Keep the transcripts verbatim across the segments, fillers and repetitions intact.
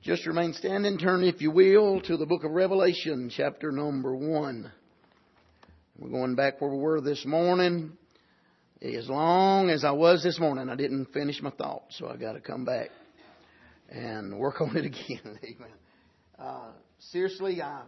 Just remain standing. Turn, if you will, to the book of Revelation, chapter number one. We're going back where we were this morning. As long as I was this morning, I didn't finish my thought, so I got to come back and work on it again. Amen. Uh, seriously, I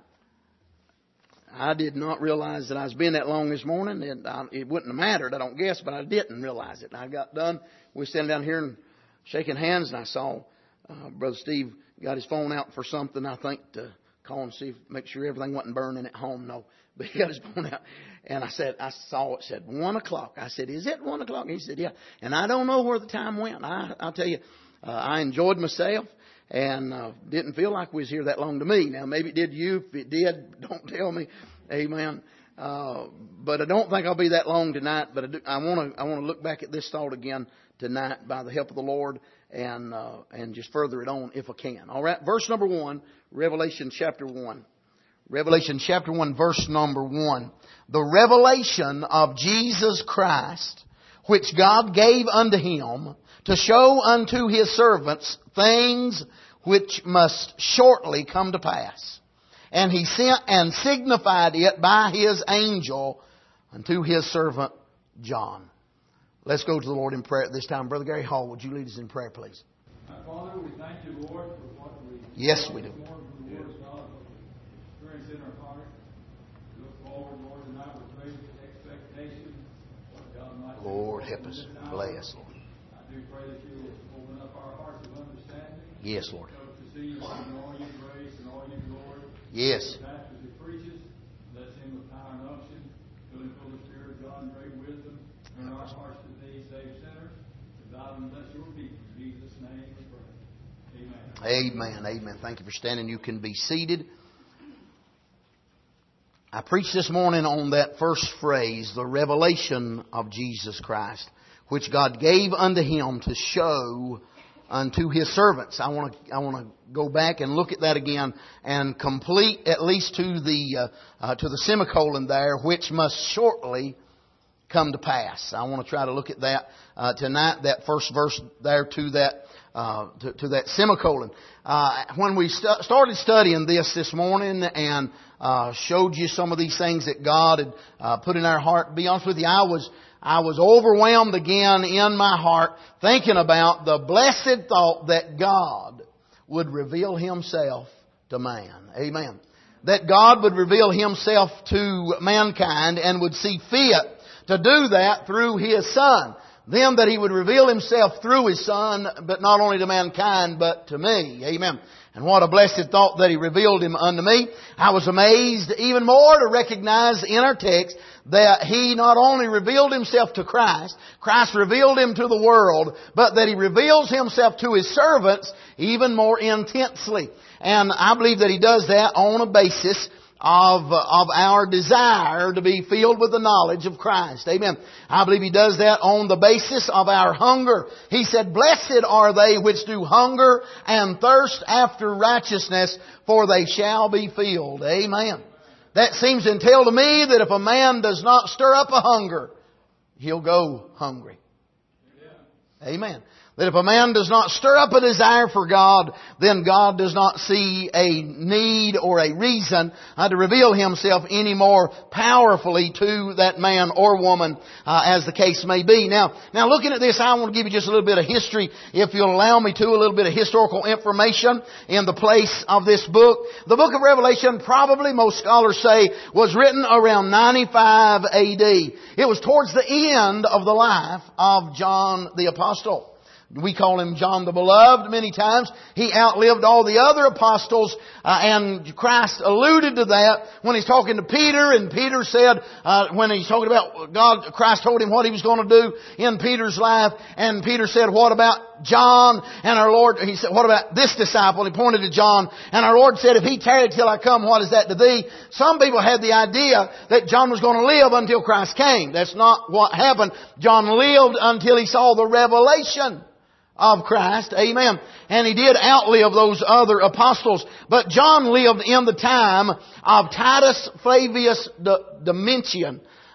I did not realize that I was being that long this morning. It, I, it wouldn't have mattered, I don't guess, but I didn't realize it. And I got done. We were standing down here and shaking hands, and I saw uh, Brother Steve got his phone out for something, I think, to call and see, if, make sure everything wasn't burning at home. No, but he got his phone out. And I said, I saw it said one o'clock. I said, is it one o'clock? And he said, yeah. And I don't know where the time went. I, I'll tell you, uh, I enjoyed myself and uh, didn't feel like we was here that long to me. Now, maybe it did you. If it did, don't tell me. Amen. Uh, but I don't think I'll be that long tonight. But I want to I want to look back at this thought again tonight by the help of the Lord and uh, and just further it on if I can. All right. Verse number one, Revelation chapter one. Revelation chapter one, verse number one. The revelation of Jesus Christ, which God gave unto Him to show unto His servants things which must shortly come to pass. And He sent and signified it by His angel unto His servant John. Let's go to the Lord in prayer at this time. Brother Gary Hall, would you lead us in prayer, please? My Father, we thank you, Lord, for what we Yes, we do. More from the Word of God, experience in our heart. We look forward, Lord, tonight with great expectation. What God might Lord, help us. Bless, Lord. I do pray that you will open up our hearts of understanding. Yes, Lord. To see you in all your grace and all your glory. Yes. The pastor who preaches, bless him with power and unction, fill him full of the Spirit of God and great wisdom. Turn our hearts to thee, save sinners. God and bless your people. In Jesus' name we pray. Amen. Amen. Amen. Thank you for standing. You can be seated. I preached this morning on that first phrase, the revelation of Jesus Christ, which God gave unto Him to show unto His servants. I want to I want to go back and look at that again and complete at least to the uh, uh, to the semicolon there, which must shortly come to pass. I want to try to look at that uh, tonight. That first verse there to that uh, to, to that semicolon. Uh, when we st- started studying this this morning and uh, showed you some of these things that God had uh, put in our heart, to be honest with you, I was I was overwhelmed again in my heart thinking about the blessed thought that God would reveal Himself to man. Amen. That God would reveal Himself to mankind and would see fit to do that through His Son. Then that He would reveal Himself through His Son, but not only to mankind, but to me. Amen. And what a blessed thought that He revealed Him unto me. I was amazed even more to recognize in our text that He not only revealed Himself to Christ, Christ revealed Him to the world, but that He reveals Himself to His servants even more intensely. And I believe that He does that on a basis of, of our desire to be filled with the knowledge of Christ. Amen. I believe He does that on the basis of our hunger. He said, blessed are they which do hunger and thirst after righteousness, for they shall be filled. Amen. That seems to entail to me that if a man does not stir up a hunger, he'll go hungry. Amen. That if a man does not stir up a desire for God, then God does not see a need or a reason uh, to reveal Himself any more powerfully to that man or woman, uh, as the case may be. Now, now looking at this, I want to give you just a little bit of history, if you'll allow me to, a little bit of historical information in the place of this book. The book of Revelation, probably most scholars say, was written around ninety-five A D. It was towards the end of the life of John the Apostle. We call him John the Beloved many times. He outlived all the other apostles, uh, and Christ alluded to that when He's talking to Peter, and Peter said, uh, when He's talking about God, Christ told him what He was going to do in Peter's life, and Peter said, what about John? And our Lord, He said, what about this disciple? And He pointed to John, and our Lord said, if he tarried till I come, what is that to thee? Some people had the idea that John was going to live until Christ came. That's not what happened. John lived until he saw the revelation of Christ. Amen. And he did outlive those other apostles. But John lived in the time of Titus Flavius Domitian.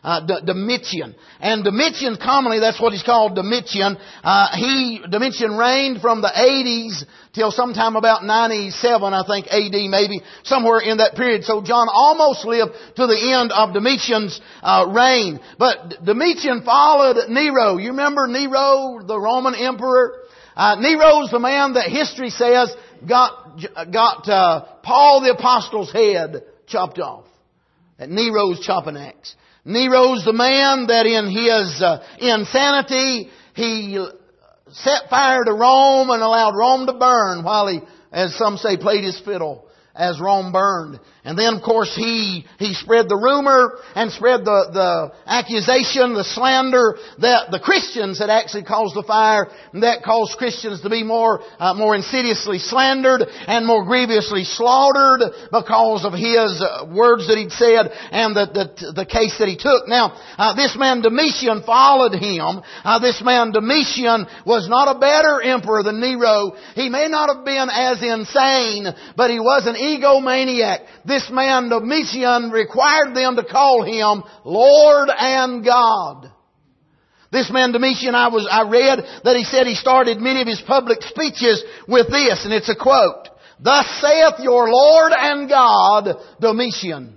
uh, D- Domitian. And Domitian, commonly, that's what he's called, Domitian. Uh, he, Domitian reigned from the eighties till sometime about ninety-seven, I think, A D, maybe, somewhere in that period. So John almost lived to the end of Domitian's uh, reign. But Domitian followed Nero. You remember Nero, the Roman emperor? Uh, Nero's the man that history says got got uh, Paul the Apostle's head chopped off. At Nero's chopping axe. Nero's the man that in his uh, insanity, he set fire to Rome and allowed Rome to burn while he, as some say, played his fiddle as Rome burned. And then, of course, he he spread the rumor and spread the, the accusation, the slander that the Christians had actually caused the fire, and that caused Christians to be more uh, more insidiously slandered and more grievously slaughtered because of his uh, words that he'd said and the the, the case that he took. Now, uh, this man Domitian followed him. Uh, this man Domitian was not a better emperor than Nero. He may not have been as insane, but he was an egomaniac. This man Domitian required them to call him Lord and God. This man Domitian, I was I read that he said he started many of his public speeches with this, and it's a quote: "Thus saith your Lord and God, Domitian."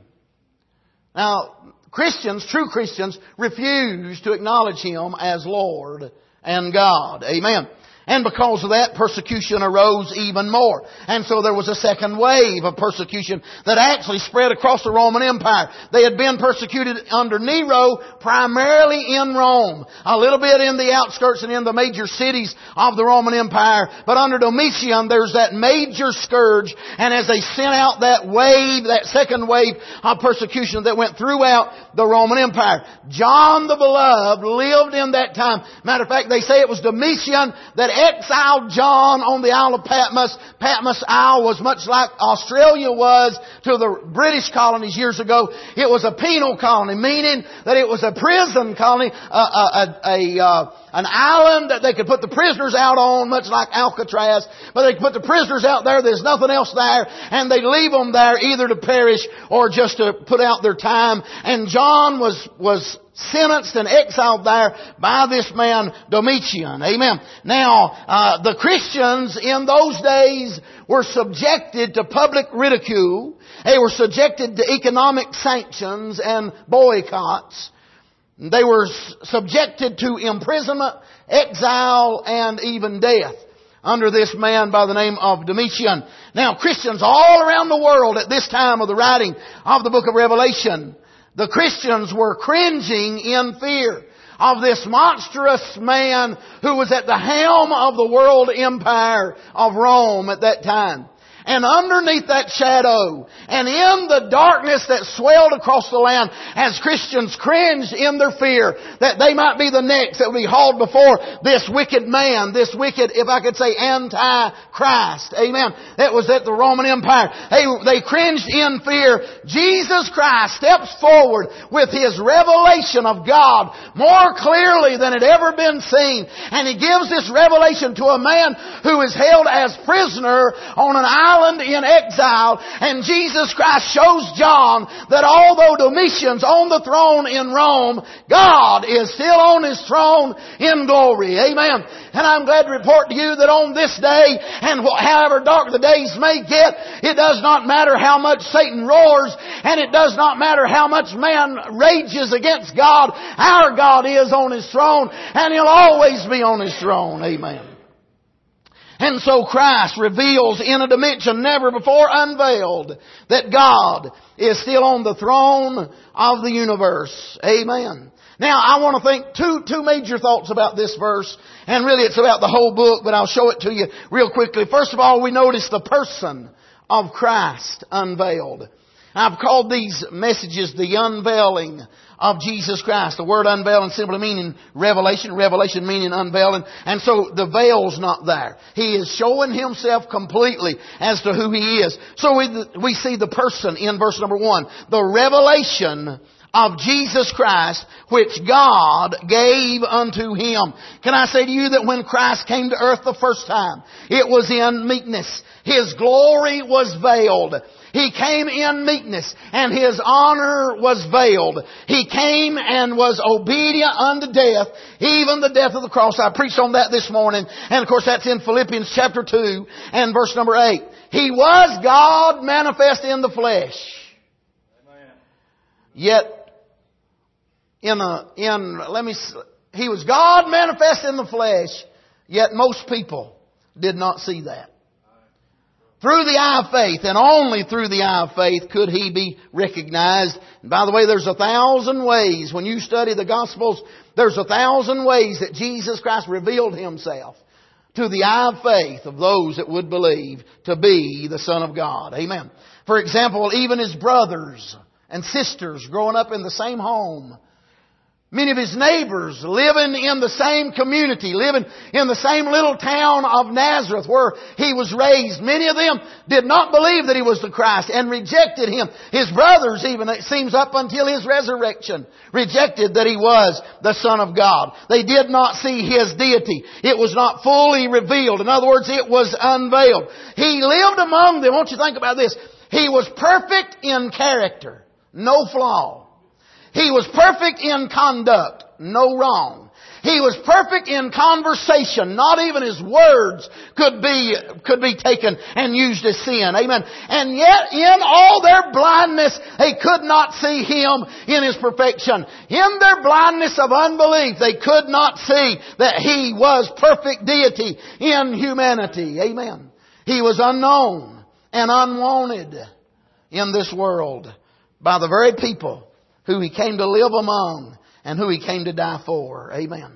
Now, Christians, true Christians, refuse to acknowledge him as Lord and God. Amen. And because of that, persecution arose even more. And so there was a second wave of persecution that actually spread across the Roman Empire. They had been persecuted under Nero primarily in Rome. A little bit in the outskirts and in the major cities of the Roman Empire. But under Domitian, there's that major scourge. And as they sent out that wave, that second wave of persecution that went throughout the Roman Empire, John the Beloved lived in that time. Matter of fact, they say it was Domitian that exiled John on the Isle of Patmos. Patmos Isle was much like Australia was to the British colonies years ago. It was a penal colony, meaning that it was a prison colony, a, a, a, a uh, an island that they could put the prisoners out on, much like Alcatraz. But they could put the prisoners out there, there's nothing else there, and they leave them there either to perish or just to put out their time. And John was was sentenced and exiled there by this man Domitian. Amen. Now, uh, the Christians in those days were subjected to public ridicule. They were subjected to economic sanctions and boycotts. They were subjected to imprisonment, exile, and even death under this man by the name of Domitian. Now, Christians all around the world at this time of the writing of the book of Revelation, the Christians were cringing in fear of this monstrous man who was at the helm of the world empire of Rome at that time. And underneath that shadow, and in the darkness that swelled across the land, as Christians cringed in their fear that they might be the next that would be hauled before this wicked man, this wicked, if I could say, anti-Christ. Amen. That was at the Roman Empire. They, they cringed in fear. Jesus Christ steps forward with His revelation of God more clearly than had ever been seen. And He gives this revelation to a man who is held as prisoner on an island Island in exile, and Jesus Christ shows John that although Domitian's on the throne in Rome, God is still on His throne in glory. Amen. And I'm glad to report to you that on this day, and however dark the days may get, it does not matter how much Satan roars, and it does not matter how much man rages against God. Our God is on His throne, and He'll always be on His throne. Amen. And so Christ reveals in a dimension never before unveiled that God is still on the throne of the universe. Amen. Now I want to think two, two major thoughts about this verse. And really it's about the whole book, but I'll show it to you real quickly. First of all, we notice the person of Christ unveiled. I've called these messages the unveiling of Jesus Christ. The word unveiling simply meaning revelation. Revelation meaning unveiling. And so the veil's not there. He is showing Himself completely as to who He is. So we, we see the person in verse number one. The revelation of Jesus Christ, which God gave unto Him. Can I say to you that when Christ came to earth the first time, it was in meekness. His glory was veiled. He came in meekness, and His honor was veiled. He came and was obedient unto death, even the death of the cross. I preached on that this morning, and of course that's in Philippians chapter two and verse number eight. He was God manifest in the flesh. Amen. Yet, in a, in, let me, He was God manifest in the flesh, yet most people did not see that. Through the eye of faith, and only through the eye of faith, could He be recognized. And by the way, there's a thousand ways. When you study the Gospels, there's a thousand ways that Jesus Christ revealed Himself to the eye of faith of those that would believe to be the Son of God. Amen. For example, even His brothers and sisters growing up in the same home, many of His neighbors living in the same community, living in the same little town of Nazareth where He was raised. Many of them did not believe that He was the Christ and rejected Him. His brothers even, it seems up until His resurrection, rejected that He was the Son of God. They did not see His deity. It was not fully revealed. In other words, it was unveiled. He lived among them. Won't you think about this? He was perfect in character. No flaw. He was perfect in conduct. No wrong. He was perfect in conversation. Not even His words could be, could be taken and used as sin. Amen. And yet in all their blindness, they could not see Him in His perfection. In their blindness of unbelief, they could not see that He was perfect deity in humanity. Amen. He was unknown and unwanted in this world by the very people who He came to live among and who He came to die for. Amen.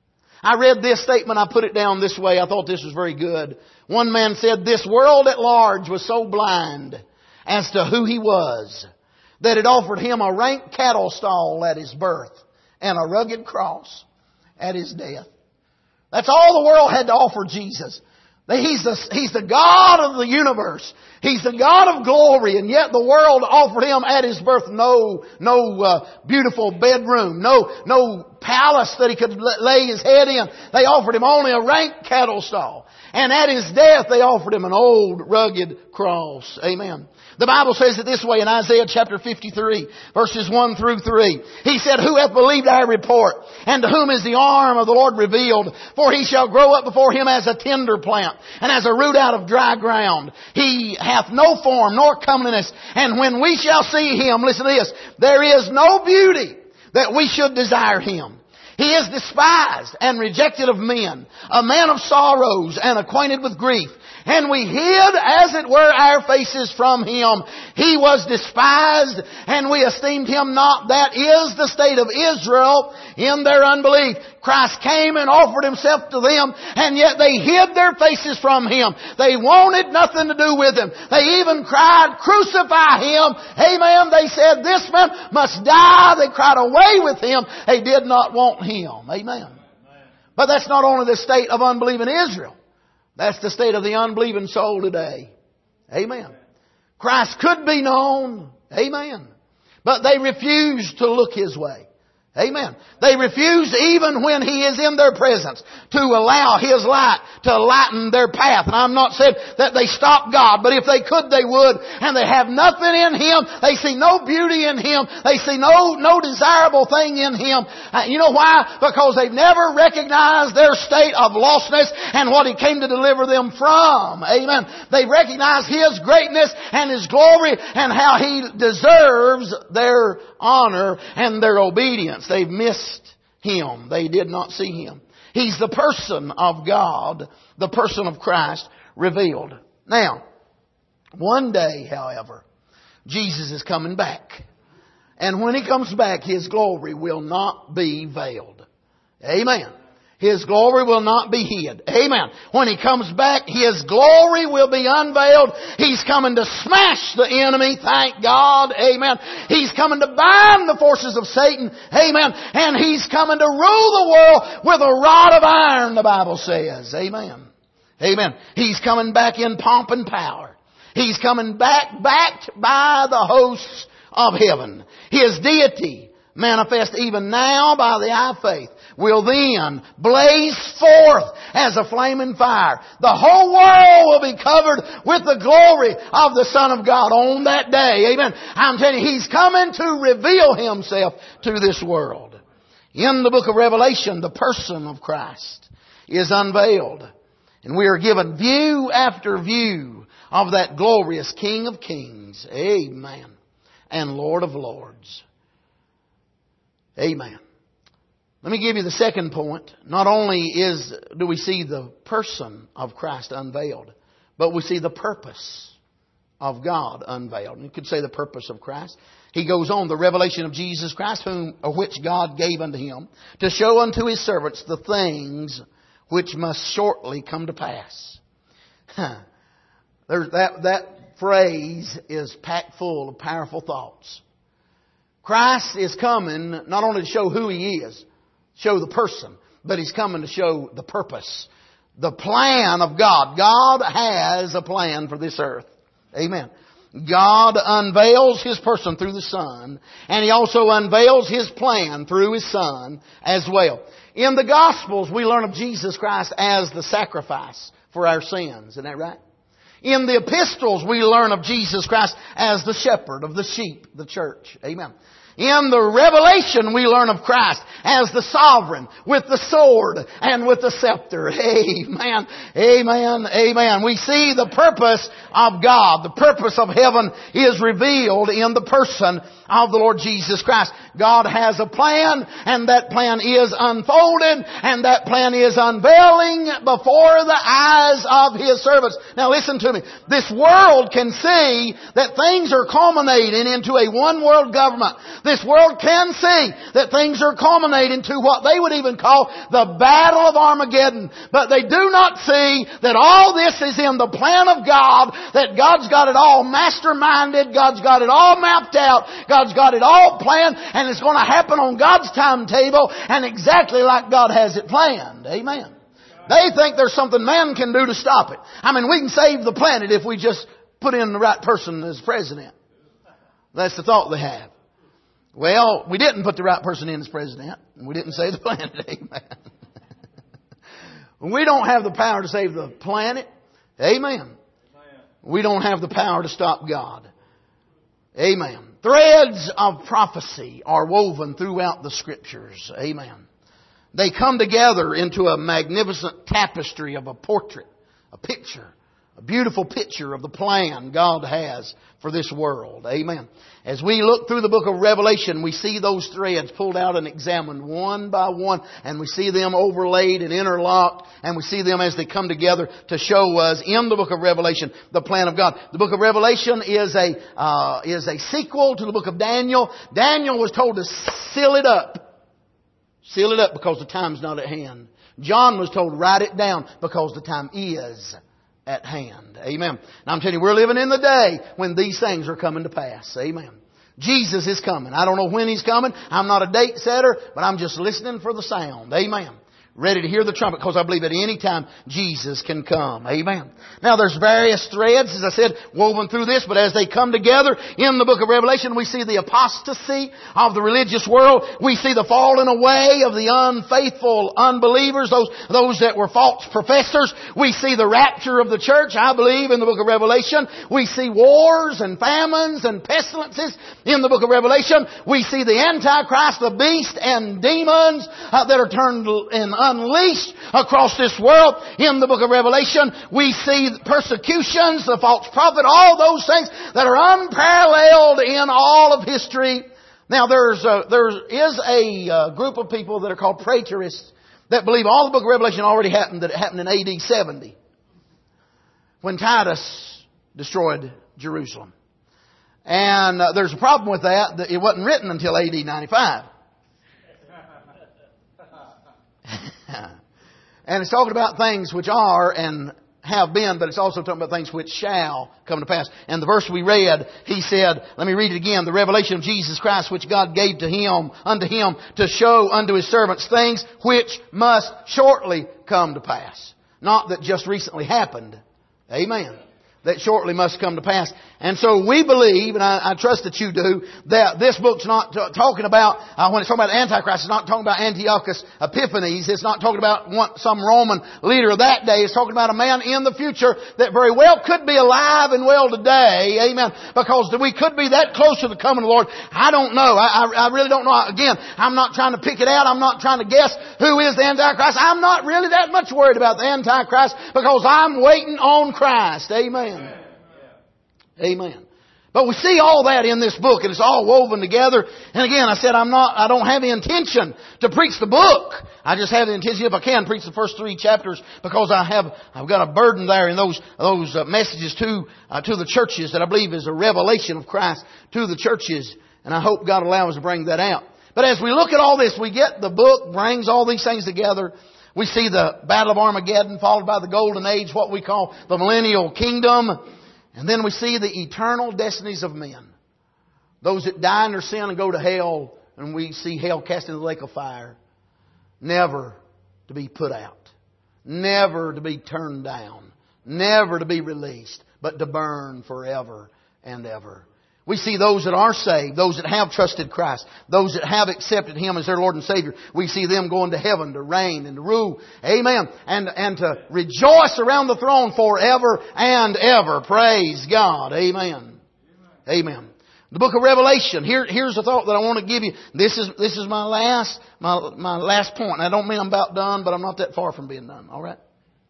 I read this statement. I put it down this way. I thought this was very good. One man said, "This world at large was so blind as to who He was that it offered Him a rank cattle stall at His birth and a rugged cross at His death." That's all the world had to offer Jesus. He's the, He's the God of the universe. He's the God of glory, and yet the world offered Him at His birth no, no uh, beautiful bedroom, no, no palace that He could lay His head in. They offered Him only a rank cattle stall. And at His death they offered Him an old rugged cross. Amen. The Bible says it this way in Isaiah chapter fifty-three, verses one through three. He said, "Who hath believed our report? And to whom is the arm of the Lord revealed? For He shall grow up before Him as a tender plant, and as a root out of dry ground. He hath no form nor comeliness. And when we shall see Him," listen to this, "there is no beauty that we should desire Him. He is despised and rejected of men, a man of sorrows and acquainted with grief. And we hid, as it were, our faces from Him. He was despised, and we esteemed Him not." That is the state of Israel in their unbelief. Christ came and offered Himself to them, and yet they hid their faces from Him. They wanted nothing to do with Him. They even cried, "Crucify Him." Amen. They said, "This man must die." They cried, "Away with Him." They did not want Him. Amen. But that's not only the state of unbelieving Israel. That's the state of the unbelieving soul today. Amen. Christ could be known. Amen. But they refused to look His way. Amen. They refused even when He is in their presence to allow His light to lighten their path. And I'm not saying that they stopped God, but if they could, they would. And they have nothing in Him. They see no beauty in Him. They see no, no desirable thing in Him. Uh, you know why? Because they've never recognized their state of lostness and what He came to deliver them from. Amen. They recognize His greatness and His glory and how He deserves their honor and their obedience. They've missed Him. They did not see Him. He's the person of God, the person of Christ revealed. Now, one day, however, Jesus is coming back. And when He comes back, His glory will not be veiled. Amen. His glory will not be hid. Amen. When He comes back, His glory will be unveiled. He's coming to smash the enemy. Thank God. Amen. He's coming to bind the forces of Satan. Amen. And He's coming to rule the world with a rod of iron, the Bible says. Amen. Amen. He's coming back in pomp and power. He's coming back, backed by the hosts of heaven. His deity manifest even now by the eye of faith, will then blaze forth as a flaming fire. The whole world will be covered with the glory of the Son of God on that day. Amen. I'm telling you, He's coming to reveal Himself to this world. In the book of Revelation, the person of Christ is unveiled. And we are given view after view of that glorious King of Kings. Amen. And Lord of Lords. Amen. Let me give you the second point. Not only is do we see the person of Christ unveiled, but we see the purpose of God unveiled. And you could say the purpose of Christ. He goes on, the revelation of Jesus Christ, whom or which God gave unto Him, to show unto His servants the things which must shortly come to pass. There's that, that phrase is packed full of powerful thoughts. Christ is coming not only to show who He is, show the person, but He's coming to show the purpose, the plan of God. God has a plan for this earth. Amen. God unveils His person through the Son, and He also unveils His plan through His Son as well. In the Gospels, we learn of Jesus Christ as the sacrifice for our sins. Isn't that right? In the epistles, we learn of Jesus Christ as the shepherd of the sheep, the church. Amen. In the Revelation, we learn of Christ as the sovereign with the sword and with the scepter. Amen. Amen. Amen. We see the purpose of God. The purpose of heaven is revealed in the person of the Lord Jesus Christ. God has a plan, and that plan is unfolded, and that plan is unveiling before the eyes of His servants. Now listen to me. This world can see that things are culminating into a one world government. This world can see that things are culminating to what they would even call the Battle of Armageddon. But they do not see that all this is in the plan of God, that God's got it all masterminded, God's got it all mapped out, God's got it all planned, and it's going to happen on God's timetable and exactly like God has it planned. Amen. They think there's something man can do to stop it. I mean, we can save the planet if we just put in the right person as president. That's the thought they have. Well, we didn't put the right person in as president, and we didn't save the planet. Amen. We don't have the power to save the planet. Amen. We don't have the power to stop God. Amen. Threads of prophecy are woven throughout the Scriptures. Amen. They come together into a magnificent tapestry of a portrait, a picture, a beautiful picture of the plan God has for this world. Amen. As we look through the book of Revelation, we see those threads pulled out and examined one by one, and we see them overlaid and interlocked, and we see them as they come together to show us in the book of Revelation the plan of God. The book of Revelation is a uh, is a sequel to the book of Daniel. Daniel was told to seal it up. Seal it up because the time's not at hand. John was told write it down because the time is at hand. Amen. Now I'm telling you, we're living in the day when these things are coming to pass. Amen. Jesus is coming. I don't know when He's coming. I'm not a date setter, but I'm just listening for the sound. Amen. Ready to hear the trumpet because I believe at any time Jesus can come. Amen. Now there's various threads, as I said, woven through this, but as they come together in the book of Revelation, we see the apostasy of the religious world. We see the falling away of the unfaithful unbelievers, those, those that were false professors. We see the rapture of the church, I believe, in the book of Revelation. We see wars and famines and pestilences in the book of Revelation. We see the Antichrist, the beast, and demons uh, that are turned in unleashed across this world. In the book of Revelation, we see persecutions, the false prophet, all those things that are unparalleled in all of history. Now, there's a, there is a uh, group of people that are called preterists that believe all the book of Revelation already happened, that it happened in A D seventy when Titus destroyed Jerusalem. And uh, there's a problem with that, that it wasn't written until A D ninety-five. And it's talking about things which are and have been, but it's also talking about things which shall come to pass. And the verse we read, he said, let me read it again, the revelation of Jesus Christ which God gave to Him, unto Him, to show unto His servants things which must shortly come to pass. Not that just recently happened. Amen. that shortly must come to pass. And so we believe, and I, I trust that you do, that this book's not t- talking about, uh, when it's talking about Antichrist, it's not talking about Antiochus Epiphanes. It's not talking about one, some Roman leader of that day. It's talking about a man in the future that very well could be alive and well today. Amen. Because we could be that close to the coming of the Lord. I don't know. I, I, I really don't know. Again, I'm not trying to pick it out. I'm not trying to guess who is the Antichrist. I'm not really that much worried about the Antichrist because I'm waiting on Christ. Amen. Amen. But we see all that in this book, and it's all woven together. And again, I said I'm not, I don't have the intention to preach the book. I just have the intention, if I can, preach the first three chapters because I have, I've got a burden there in those, those uh, messages to, uh, to the churches that I believe is a revelation of Christ to the churches. And I hope God allows us to bring that out. But as we look at all this, we get the book brings all these things together. We see the Battle of Armageddon followed by the Golden Age, what we call the Millennial Kingdom. And then we see the eternal destinies of men. Those that die in their sin and go to hell, and we see hell cast into the lake of fire. Never to be put out. Never to be turned down. Never to be released, but to burn forever and ever. We see those that are saved, those that have trusted Christ, those that have accepted Him as their Lord and Savior. We see them going to heaven to reign and to rule. Amen. And, and to rejoice around the throne forever and ever. Praise God. Amen. Amen. The book of Revelation. Here, here's the thought that I want to give you. This is, this is my last, my, my last point. And I don't mean I'm about done, but I'm not that far from being done. All right?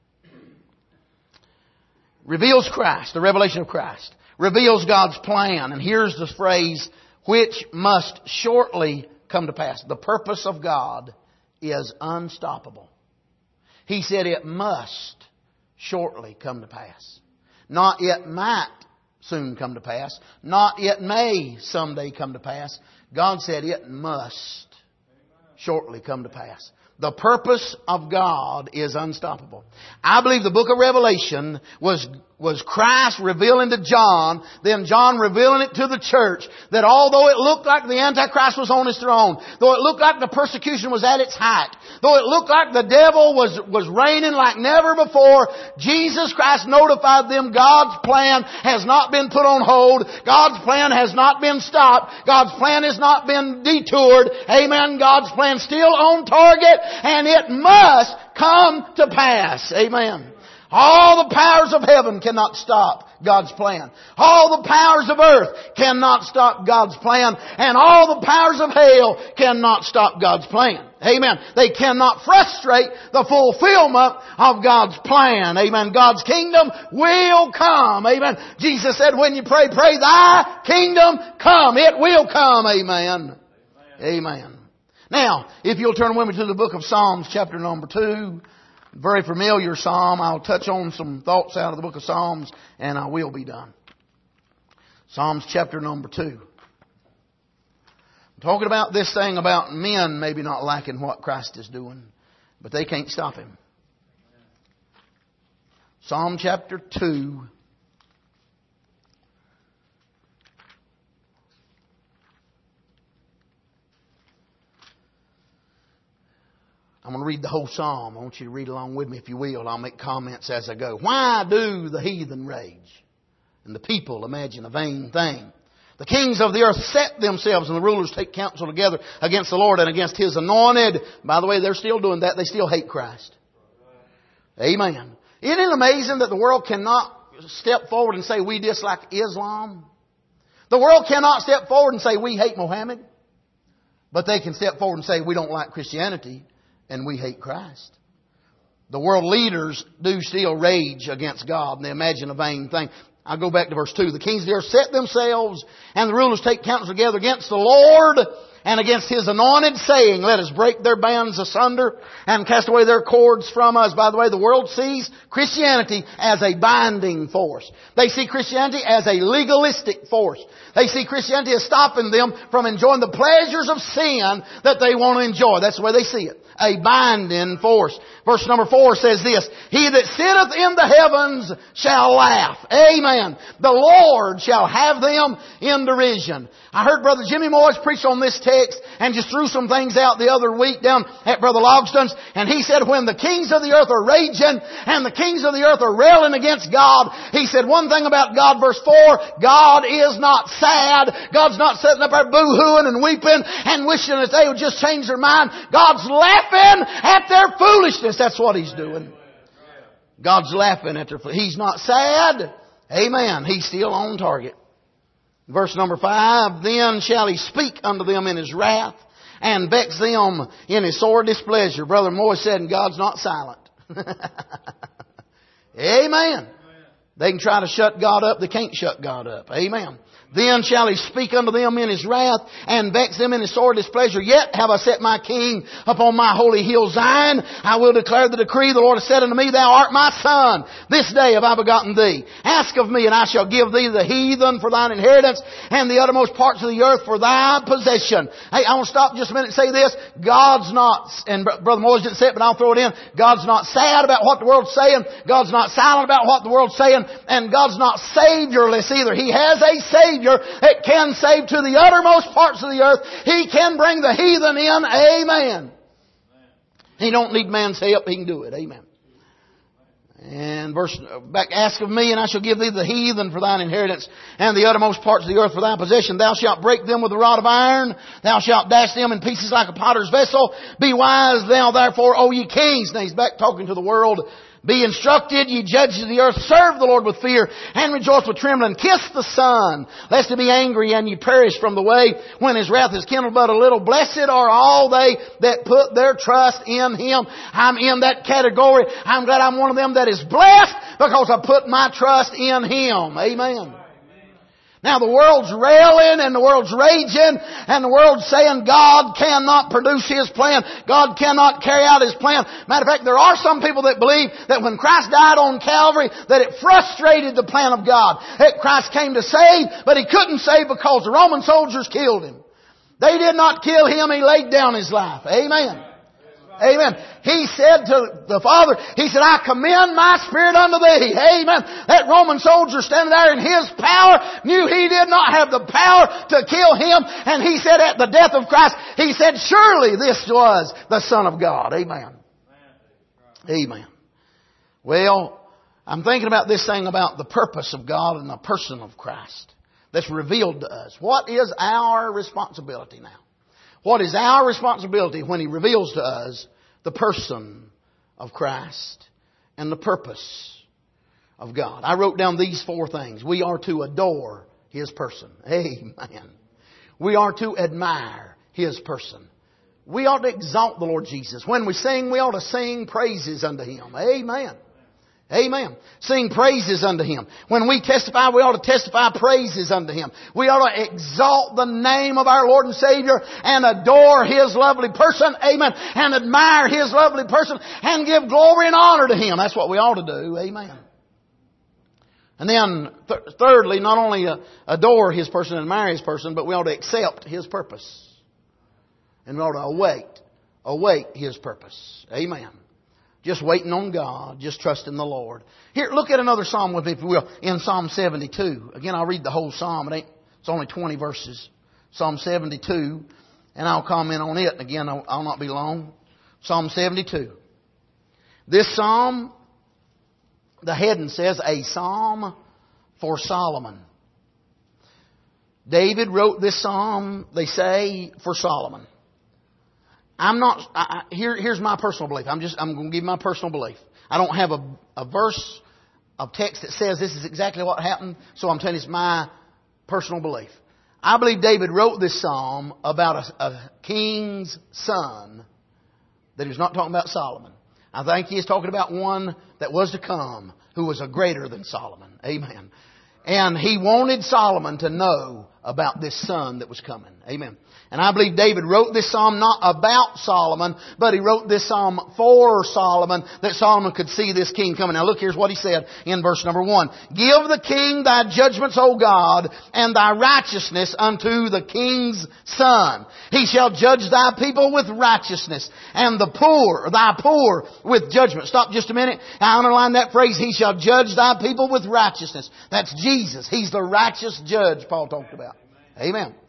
Reveals Christ, the revelation of Christ. Reveals God's plan. And here's the phrase, which must shortly come to pass. The purpose of God is unstoppable. He said it must shortly come to pass. Not it might soon come to pass. Not it may someday come to pass. God said it must shortly come to pass. The purpose of God is unstoppable. I believe the book of Revelation was, was Christ revealing to John, then John revealing it to the church, that although it looked like the Antichrist was on his throne, though it looked like the persecution was at its height, though it looked like the devil was, was reigning like never before, Jesus Christ notified them God's plan has not been put on hold. God's plan has not been stopped. God's plan has not been detoured. Amen. God's plan still on target. And it must come to pass. Amen. All the powers of heaven cannot stop God's plan. All the powers of earth cannot stop God's plan. And all the powers of hell cannot stop God's plan. Amen. They cannot frustrate the fulfillment of God's plan. Amen. God's kingdom will come. Amen. Jesus said, when you pray, pray thy kingdom come. It will come. Amen. Amen. Amen. Now, if you'll turn with me to the book of Psalms, chapter number two. Very familiar psalm. I'll touch on some thoughts out of the book of Psalms, and I will be done. Psalms chapter number two. I'm talking about this thing about men maybe not liking what Christ is doing, but they can't stop Him. Psalm chapter two. I'm going to read the whole psalm. I want you to read along with me if you will. I'll make comments as I go. Why do the heathen rage and the people imagine a vain thing? The kings of the earth set themselves and the rulers take counsel together against the Lord and against His anointed. By the way, they're still doing that. They still hate Christ. Amen. Isn't it amazing that the world cannot step forward and say we dislike Islam? The world cannot step forward and say we hate Mohammed. But they can step forward and say we don't like Christianity. And we hate Christ. The world leaders do still rage against God and they imagine a vain thing. I'll go back to verse two. The kings of the earth set themselves and the rulers take counsel together against the Lord and against His anointed, saying, let us break their bands asunder and cast away their cords from us. By the way, the world sees Christianity as a binding force. They see Christianity as a legalistic force. They see Christianity as stopping them from enjoying the pleasures of sin that they want to enjoy. That's the way they see it. A binding force. Verse number four says this, He that sitteth in the heavens shall laugh. Amen. The Lord shall have them in derision. I heard Brother Jimmy Morris preach on this text text and just threw some things out the other week down at Brother Logston's. And he said, when the kings of the earth are raging and the kings of the earth are railing against God, he said one thing about God, verse four, God is not sad. God's not sitting up there boo-hooing and weeping and wishing that they would just change their mind. God's laughing at their foolishness. That's what He's doing. God's laughing at their foolishness. He's not sad. Amen. He's still on target. Verse number five, then shall He speak unto them in His wrath and vex them in His sore displeasure. Brother Moore said, and God's not silent. Amen. They can try to shut God up. They can't shut God up. Amen. Then shall He speak unto them in His wrath and vex them in His sore displeasure. Yet have I set my King upon my holy hill Zion. I will declare the decree. The Lord has said unto me, Thou art my son. This day have I begotten thee. Ask of me, and I shall give thee the heathen for thine inheritance, and the uttermost parts of the earth for thy possession. Hey, I want to stop just a minute and say this. God's not, and Brother Moyes didn't say it, but I'll throw it in. God's not sad about what the world's saying. God's not silent about what the world's saying. And God's not saviorless either. He has a Savior that can save to the uttermost parts of the earth. He can bring the heathen in. Amen. He don't need man's help. He can do it. Amen. And verse back, ask of me, and I shall give thee the heathen for thine inheritance, and the uttermost parts of the earth for thy possession. Thou shalt break them with a rod of iron. Thou shalt dash them in pieces like a potter's vessel. Be wise thou therefore, O ye kings. Now he's back talking to the world. Be instructed, ye judges of the earth. Serve the Lord with fear and rejoice with trembling. Kiss the Son, lest He be angry and ye perish from the way when His wrath is kindled but a little. Blessed are all they that put their trust in Him. I'm in that category. I'm glad I'm one of them that is blessed because I put my trust in Him. Amen. Now the world's railing and the world's raging and the world's saying God cannot produce His plan. God cannot carry out His plan. Matter of fact, there are some people that believe that when Christ died on Calvary that it frustrated the plan of God. That Christ came to save, but He couldn't save because the Roman soldiers killed Him. They did not kill Him. He laid down His life. Amen. Amen. He said to the Father, He said, I commend my spirit unto Thee. Amen. That Roman soldier standing there in his power knew he did not have the power to kill him. And he said at the death of Christ, he said, surely this was the Son of God. Amen. Amen. Well, I'm thinking about this thing about the purpose of God and the person of Christ that's revealed to us. What is our responsibility now? What is our responsibility when He reveals to us the person of Christ and the purpose of God? I wrote down these four things. We are to adore His person. Amen. We are to admire His person. We ought to exalt the Lord Jesus. When we sing, we ought to sing praises unto Him. Amen. Amen. Sing praises unto Him. When we testify, we ought to testify praises unto Him. We ought to exalt the name of our Lord and Savior and adore His lovely person. Amen. And admire His lovely person and give glory and honor to Him. That's what we ought to do. Amen. And then, th- thirdly, not only uh, adore His person and admire His person, but we ought to accept His purpose. And we ought to await, await His purpose. Amen. Just waiting on God. Just trusting the Lord. Here, look at another psalm with me, if you will, in Psalm seventy-two. Again, I'll read the whole psalm. It ain't, it's only twenty verses. Psalm seventy-two. And I'll comment on it. Again, I'll, I'll not be long. Psalm seventy-two. This psalm, the heading says, a psalm for Solomon. David wrote this psalm, they say, for Solomon. I'm not, I, here, here's my personal belief. I'm just, I'm going to give you my personal belief. I don't have a, a verse of text that says this is exactly what happened, so I'm telling you it's my personal belief. I believe David wrote this psalm about a, a king's son, that he's not talking about Solomon. I think he is talking about one that was to come, who was a greater than Solomon. Amen. And he wanted Solomon to know about this son that was coming. Amen. And I believe David wrote this psalm not about Solomon, but he wrote this psalm for Solomon, that Solomon could see this king coming. Now look, here's what he said in verse number one. Give the king thy judgments, O God, and thy righteousness unto the king's son. He shall judge thy people with righteousness, and the poor, thy poor, with judgment. Stop just a minute. I underline that phrase. He shall judge thy people with righteousness. That's Jesus. He's the righteous judge Paul talked about. Amen.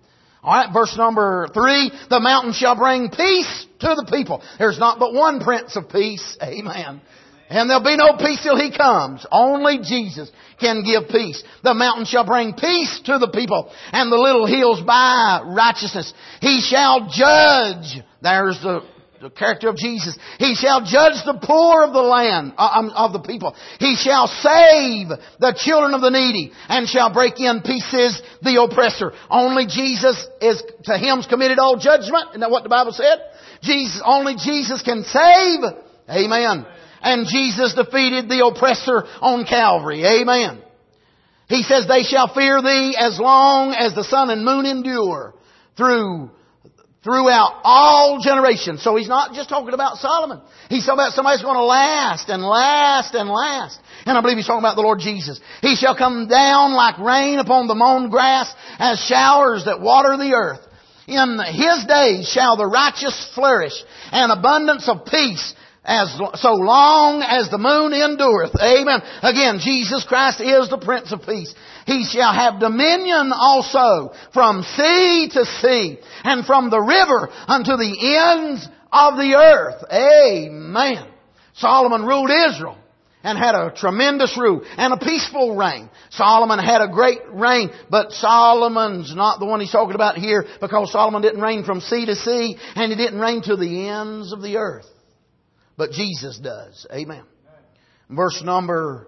Alright, verse number three. The mountain shall bring peace to the people. There's not but one Prince of Peace. Amen. And there'll be no peace till He comes. Only Jesus can give peace. The mountain shall bring peace to the people, and the little hills by righteousness. He shall judge. There's the, the character of Jesus. He shall judge the poor of the land, uh, of the people. He shall save the children of the needy, and shall break in pieces the oppressor. Only Jesus is, to Him's committed all judgment. Isn't that what the Bible said? Jesus, only Jesus can save. Amen. And Jesus defeated the oppressor on Calvary. Amen. He says, they shall fear Thee as long as the sun and moon endure through, throughout all generations. So He's not just talking about Solomon. He's talking about somebody who's going to last and last and last. And I believe He's talking about the Lord Jesus. He shall come down like rain upon the mown grass, as showers that water the earth. In His days shall the righteous flourish, and abundance of peace, as so long as the moon endureth. Amen. Again, Jesus Christ is the Prince of Peace. He shall have dominion also from sea to sea, and from the river unto the ends of the earth. Amen. Solomon ruled Israel and had a tremendous rule and a peaceful reign. Solomon had a great reign, but Solomon's not the one he's talking about here, because Solomon didn't reign from sea to sea, and he didn't reign to the ends of the earth. But Jesus does. Amen. Verse number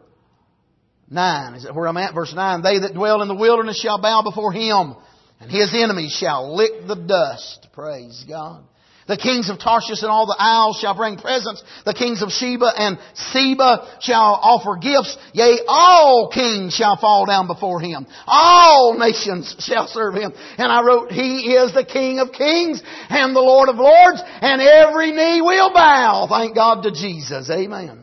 nine. Is that where I'm at? Verse nine. They that dwell in the wilderness shall bow before Him, and His enemies shall lick the dust. Praise God. The kings of Tarshish and all the isles shall bring presents. The kings of Sheba and Seba shall offer gifts. Yea, all kings shall fall down before Him. All nations shall serve Him. And I wrote, He is the King of kings and the Lord of lords, and every knee will bow. Thank God to Jesus. Amen.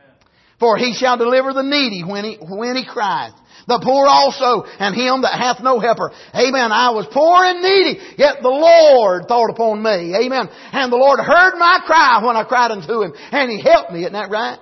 For He shall deliver the needy when He, when he crieth. The poor also, and him that hath no helper. Amen. I was poor and needy, yet the Lord thought upon me. Amen. And the Lord heard my cry when I cried unto Him, and He helped me. Isn't that right?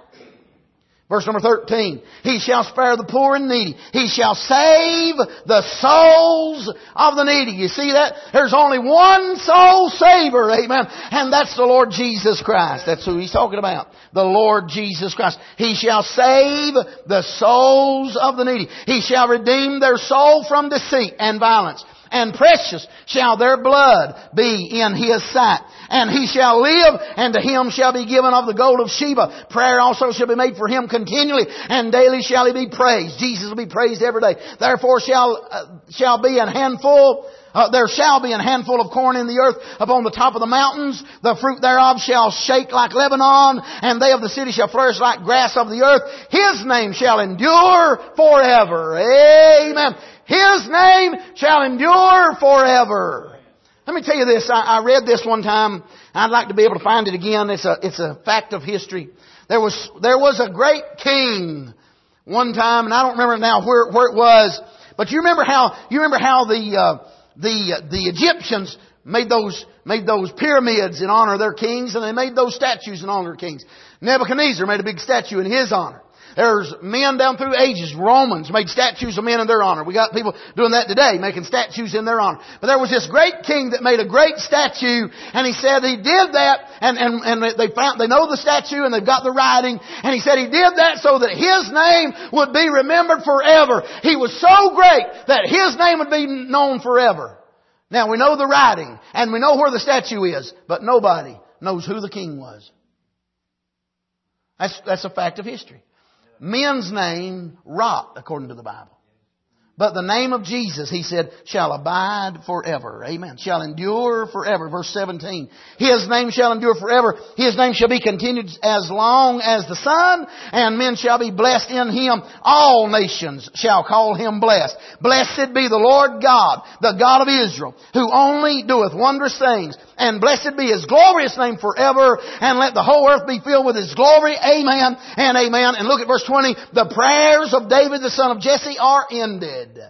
Verse number thirteen. He shall spare the poor and needy. He shall save the souls of the needy. You see that? There's only one soul saver. Amen. And that's the Lord Jesus Christ. That's who He's talking about. The Lord Jesus Christ. He shall save the souls of the needy. He shall redeem their soul from deceit and violence. And precious shall their blood be in His sight. And he shall live, and to him shall be given of the gold of Sheba. Prayer also shall be made for him continually, and daily shall he be praised. Jesus will be praised every day. Therefore shall, uh, shall be an handful, uh, there shall be an handful of corn in the earth upon the top of the mountains. The fruit thereof shall shake like Lebanon, and they of the city shall flourish like grass of the earth. His name shall endure forever. Amen. His name shall endure forever. Let me tell you this. I, I read this one time. I'd like to be able to find it again. It's a, it's a fact of history. There was, there was a great king one time, and I don't remember now where, where it was. But you remember how, you remember how the, uh, the, the Egyptians made those, made those pyramids in honor of their kings, and they made those statues in honor of kings. Nebuchadnezzar made a big statue in his honor. There's men down through ages, Romans, made statues of men in their honor. We got people doing that today, making statues in their honor. But there was this great king that made a great statue, and he said he did that, and, and, and they found, they know the statue and they've got the writing, and he said he did that so that his name would be remembered forever. He was so great that his name would be known forever. Now we know the writing, and we know where the statue is, but nobody knows who the king was. That's, that's a fact of history. Men's name rot, according to the Bible. But the name of Jesus, he said, shall abide forever. Amen. Shall endure forever. Verse seventeen. His name shall endure forever. His name shall be continued as long as the sun, and men shall be blessed in him. All nations shall call him blessed. Blessed be the Lord God, the God of Israel, who only doeth wondrous things. And blessed be His glorious name forever. And let the whole earth be filled with His glory. Amen and amen. And look at verse twenty. The prayers of David the son of Jesse are ended.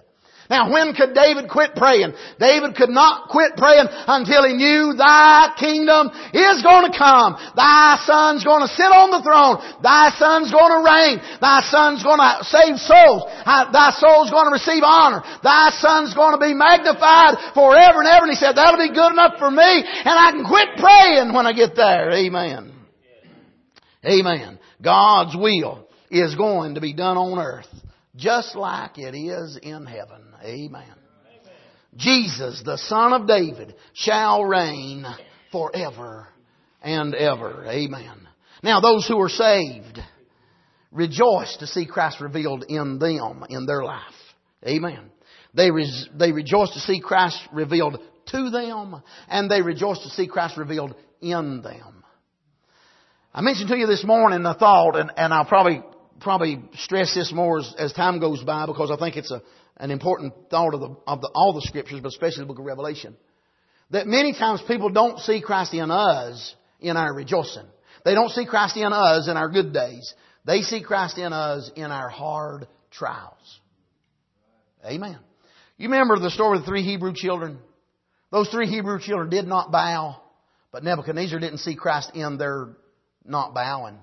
Now, when could David quit praying? David could not quit praying until he knew Thy kingdom is going to come. Thy Son's going to sit on the throne. Thy Son's going to reign. Thy Son's going to save souls. Thy soul's going to receive honor. Thy Son's going to be magnified forever and ever. And he said, that'll be good enough for me, and I can quit praying when I get there. Amen. Amen. God's will is going to be done on earth just like it is in heaven. Amen. Jesus, the Son of David, shall reign forever and ever. Amen. Now those who are saved rejoice to see Christ revealed in them, in their life. Amen. They, re- they rejoice to see Christ revealed to them, and they rejoice to see Christ revealed in them. I mentioned to you this morning a thought, and, and I'll probably probably stress this more as, as time goes by, because I think it's a an important thought of, the, of the, all the Scriptures, but especially the book of Revelation. That many times people don't see Christ in us in our rejoicing. They don't see Christ in us in our good days. They see Christ in us in our hard trials. Amen. You remember the story of the three Hebrew children? Those three Hebrew children did not bow, but Nebuchadnezzar didn't see Christ in their not bowing.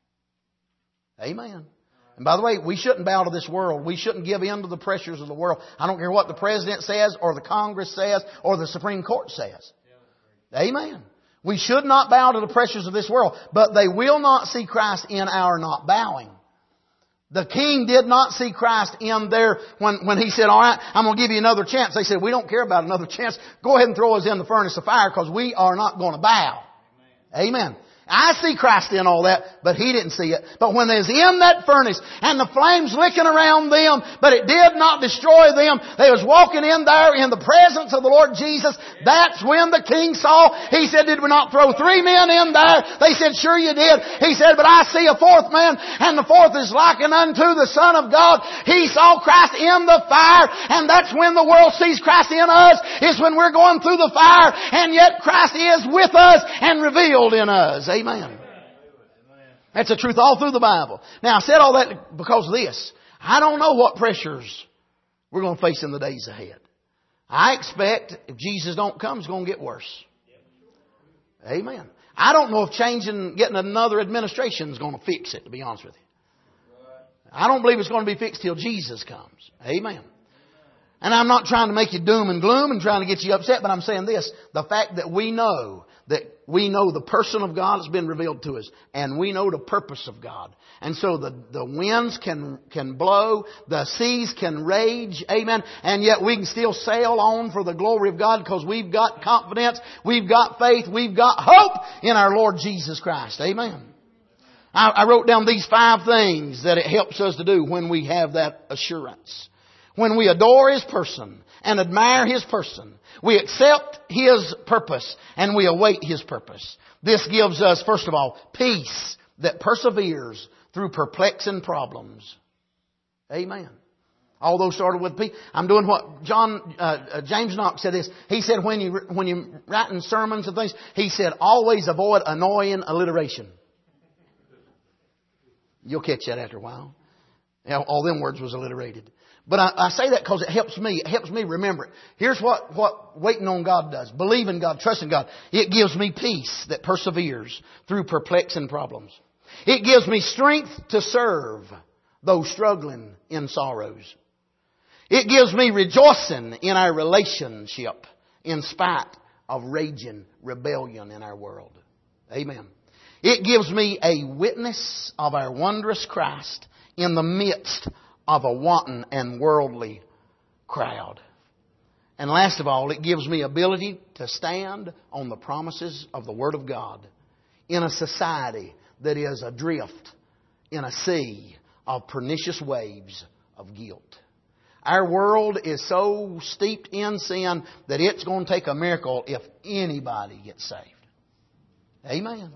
Amen. And by the way, we shouldn't bow to this world. We shouldn't give in to the pressures of the world. I don't care what the President says or the Congress says or the Supreme Court says. Amen. We should not bow to the pressures of this world. But they will not see Christ in our not bowing. The king did not see Christ in there when, when he said, all right, I'm going to give you another chance. They said, we don't care about another chance. Go ahead and throw us in the furnace of fire, because we are not going to bow. Amen. Amen. I see Christ in all that, but he didn't see it. But when they was in that furnace and the flames licking around them, but it did not destroy them, they was walking in there in the presence of the Lord Jesus. That's when the king saw. He said, did we not throw three men in there? They said, sure you did. He said, but I see a fourth man, and the fourth is likened unto the Son of God. He saw Christ in the fire, and that's when the world sees Christ in us, is when we're going through the fire, and yet Christ is with us and revealed in us. Amen. That's the truth all through the Bible. Now, I said all that because of this. I don't know what pressures we're going to face in the days ahead. I expect if Jesus don't come, it's going to get worse. Amen. I don't know if changing, getting another administration is going to fix it, to be honest with you. I don't believe it's going to be fixed till Jesus comes. Amen. And I'm not trying to make you doom and gloom and trying to get you upset, but I'm saying this. The fact that we know that we know the person of God has been revealed to us, and we know the purpose of God. And so the, the winds can, can blow, the seas can rage, amen, and yet we can still sail on for the glory of God, because we've got confidence, we've got faith, we've got hope in our Lord Jesus Christ. Amen. I, I wrote down these five things that it helps us to do when we have that assurance. When we adore His person and admire His person, we accept His purpose and we await His purpose. This gives us, first of all, peace that perseveres through perplexing problems. Amen. All those started with peace. I'm doing what John, uh, James Knox said this. He said when you, when you're writing sermons and things, he said always avoid annoying alliteration. You'll catch that after a while. All them words was alliterated. But I, I say that because it helps me. It helps me remember it. Here's what, what waiting on God does. Believing God, trusting God. It gives me peace that perseveres through perplexing problems. It gives me strength to serve those struggling in sorrows. It gives me rejoicing in our relationship in spite of raging rebellion in our world. Amen. It gives me a witness of our wondrous Christ in the midst of a wanton and worldly crowd. And last of all, it gives me ability to stand on the promises of the Word of God in a society that is adrift in a sea of pernicious waves of guilt. Our world is so steeped in sin that it's going to take a miracle if anybody gets saved. Amen.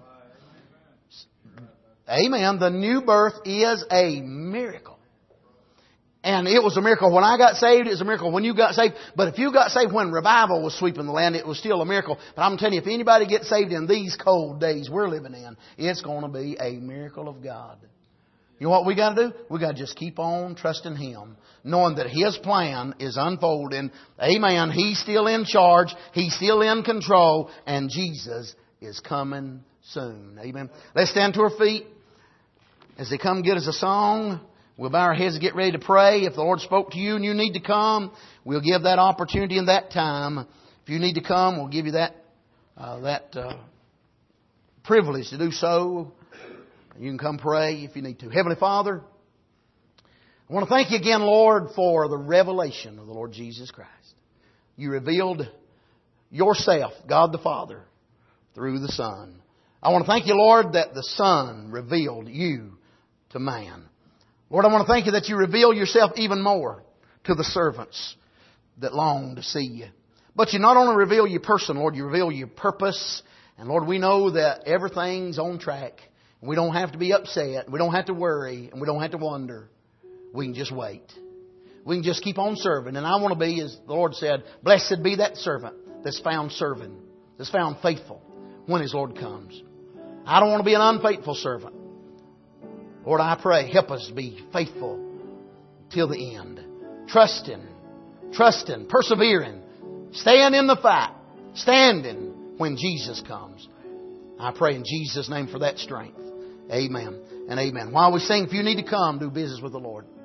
Amen. The new birth is a miracle. And it was a miracle when I got saved. It was a miracle when you got saved. But if you got saved when revival was sweeping the land, it was still a miracle. But I'm telling you, if anybody gets saved in these cold days we're living in, it's going to be a miracle of God. You know what we got to do? We got to just keep on trusting Him, knowing that His plan is unfolding. Amen. He's still in charge. He's still in control. And Jesus is coming soon. Amen. Let's stand to our feet. As they come get us a song, we'll bow our heads and get ready to pray. If the Lord spoke to you and you need to come, we'll give that opportunity in that time. If you need to come, we'll give you that uh, that uh, privilege to do so. You can come pray if you need to. Heavenly Father, I want to thank you again, Lord, for the revelation of the Lord Jesus Christ. You revealed yourself, God the Father, through the Son. I want to thank you, Lord, that the Son revealed you to man. Lord, I want to thank you that you reveal yourself even more to the servants that long to see you. But you not only reveal your person, Lord, you reveal your purpose. And Lord, we know that everything's on track. We don't have to be upset. We don't have to worry. And we don't have to wonder. We can just wait. We can just keep on serving. And I want to be, as the Lord said, blessed be that servant that's found serving, that's found faithful when His Lord comes. I don't want to be an unfaithful servant. Lord, I pray, help us be faithful till the end. Trusting, trusting, persevering, staying in the fight, standing when Jesus comes. I pray in Jesus' name for that strength. Amen and amen. While we sing, if you need to come, do business with the Lord.